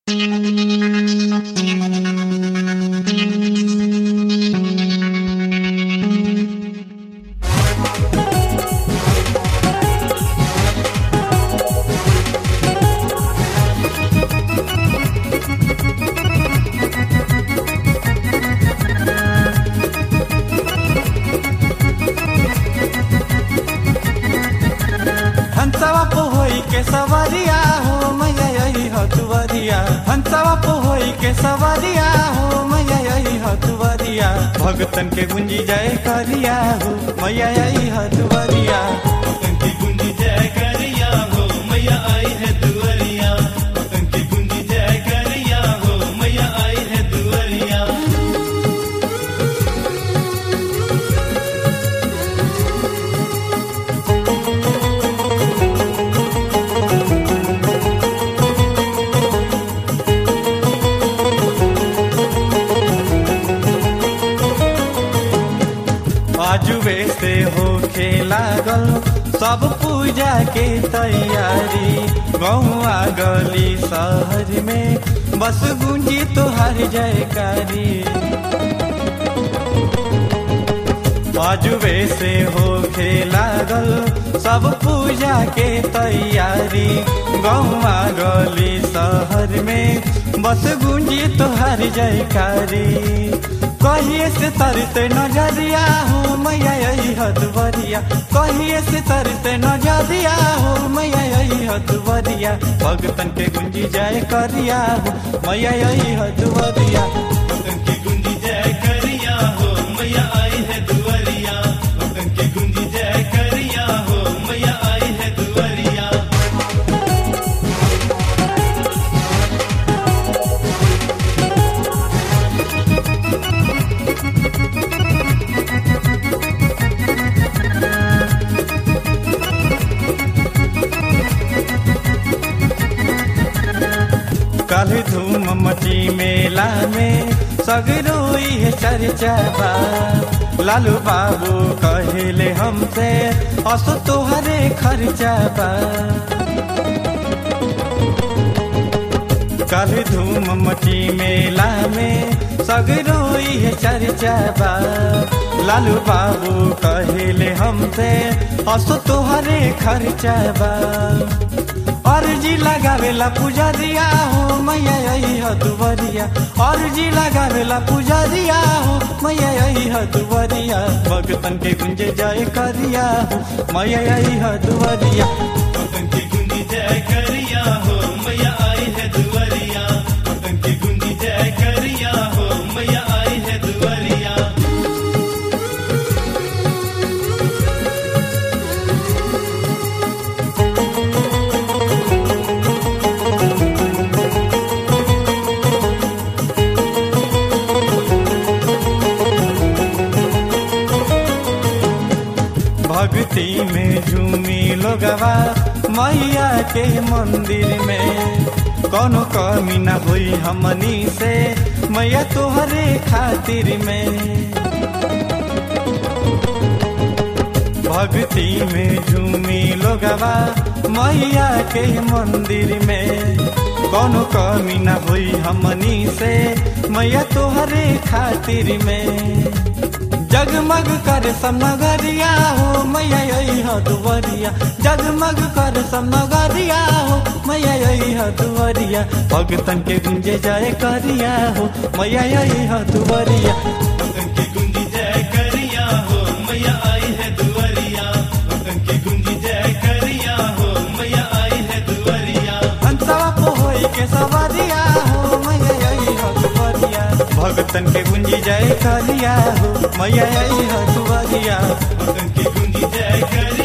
हंसवा पोहोई के सवरिया हो मैया यही हथुवरिया, हंसवा पोहोई के सवरिया हो मैया यही हथुवरिया, भगतन के गुंजी जय करिया हो मैया यही हथुवरिया, भगतन की गुंजी जय करिया हो मैया आई है दुवरिया, भगतन की गुंजी जय करिया हो मैया आई है दुवरिया। आजुबे से हो लागल सब पूजा के तैयारी, गौआ गली शहर में बस गूंजी तोहर जयकारी। आजुबे से हो लागल सब पूजा के तैयारी, गौआ गली शहर में बस गूंजी तोहर जयकारी। कहिए से तरते नजरिया हो मैया यही हथुवरिया, कहिए से तरते नजरिया हो मैया यही हथुवरिया, भगतन के गुंजी जय करिया हो मैया यही हथुवरिया, भगतन की गुंजी जय करिया हो मैया आई है दुवरिया, भगतन की गुंजी जय करिया हो मैया आई है दुवरिया। कल धूम मची मेला में सगरोई है चर्चा बा, लालू बाबू कहले हमसे असो तोहरे खर्चा बा। कल धूम मची मेला में सगरोई है चर्चा बा, लालू बाबू कहले हमसे असो तोहरे खर्चा बा। अर्जी लगावेला पुजरिया हो मैया यही हथुवरिया, अर्जी लगावेला पुजरिया हो मैया यही हथुवरिया, भगतन के गुंजे जय करिया हो मैया यही हथुवरिया, भगतन की गुंजी जय करिया हो मैया आई है दुवरिया, भगतन की गुंजी जय करिया हो मैया आई है दुवरिया। भक्ति में झूमी लोगवा मैया के मंदिर में, कोनो कमी न हुई हमनी से मैया तोहरे खातिर में। भक्ति में झूमी लोगवा मैया के मंदिर में, कोनो कमी न हुई हमनी से मैया तोहरे खातिर में। जगमग कर सब नगरिया हो मैया यही हथुवरिया, जगमग कर सब नगरिया हो मैया यही हथुवरिया, भगतन के गुंजे जय करिया हो मैया यही हथुवरिया, भगतन की गुंजी जय करिया हो मैया आई है दुवरिया, भगतन की गुंजी जय करिया हो मैया आई है दुवरिया। हंसवा पोहोई के सवरिया हो मैया यही हथुवरिया, भगतन के गुंजी जय करिया हो मैया यही हथुवरिया, भगतन की गुंजी जय करिया